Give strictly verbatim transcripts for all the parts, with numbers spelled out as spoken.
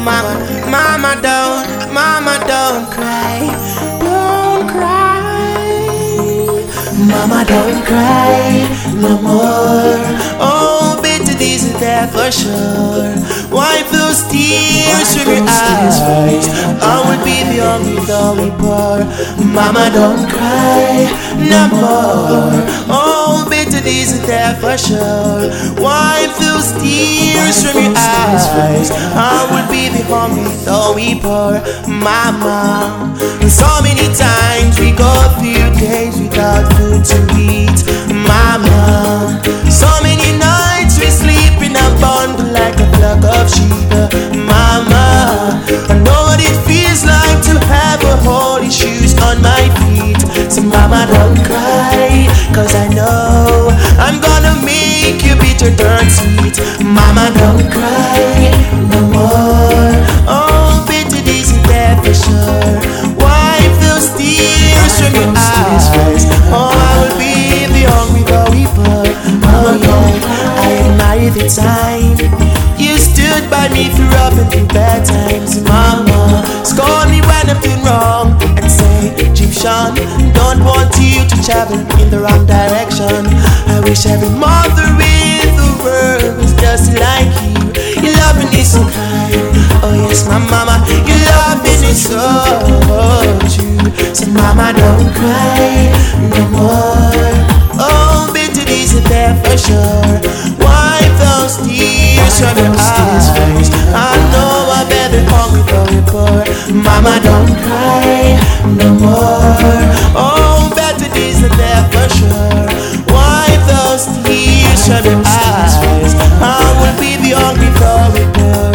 mama, mama don't, mama don't cry, don't cry. Mama don't cry no more. Oh, bitter days are there for sure. Wipe those tears from your eyes. I will be the only though we pour. Mama don't cry no more. Oh, bitter days are there for sure. Wipe those tears from your eyes. I will be the only though we pour. Mama, so many times we go through days without food to eat. Mama, so many nights we sleep in a bundle like a flock of sheep. Mama, I know what it feels like to have a holy shoes on my feet. So mama don't cry, cause I know I'm gonna make you bitter turn sweet. Mama don't cry no more. Oh, bitter days are there for sure. Wipe those tears from your eyes. Oh, I will be the hungry the weeper. Oh yeah, I admire the time you stood by me through rough and through bad times. Mama, scold me when I'm doing wrong and say, Egyptian, don't want you to travel in the wrong direction. I wish every mother in the world was just like you. Your loving is so kind. Oh yes, my mama, your loving is so true. So mama, don't cry no more. Oh, bitter days are there for sure. Wipe those tears from your eyes. I know I better hungry for you poor. Mama don't cry no more. Oh, better days are there for sure. Wipe those tears from your eyes. I will be the hungry for you poor.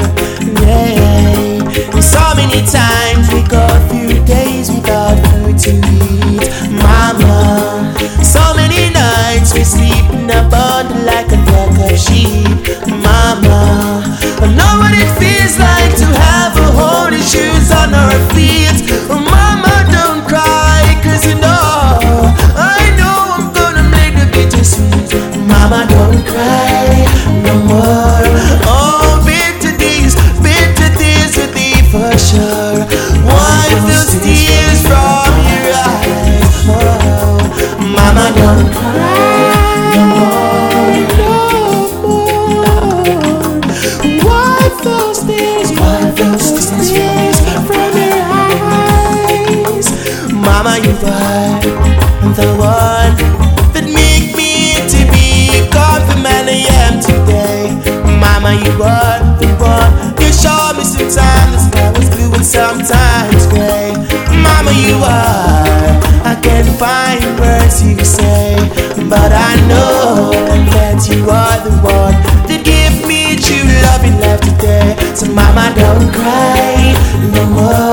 Yeah. So many times we go through days without food to eat. Mama, so many nights we sleep in a bundle like a flock of sheep. Mama, I know what it feels like to have a holy shoes on our feet. Mama, don't cry, cause you know I know I'm gonna make the bitter sweet. Mama, don't cry no more. Oh, bitter days, bitter days are there for sure. Wipe those tears from your eyes. Oh, mama, don't cry no more, no more. Wipe those tears, wipe those tears from your eyes. Mama, you are the one that make me to become the man I am today. Mama, you are the one. You show me sometimes the sky was blue and sometimes gray. Mama, you are. I can't find words you say, but I know that you are the one that give me true love in life today. So mama, don't cry no more.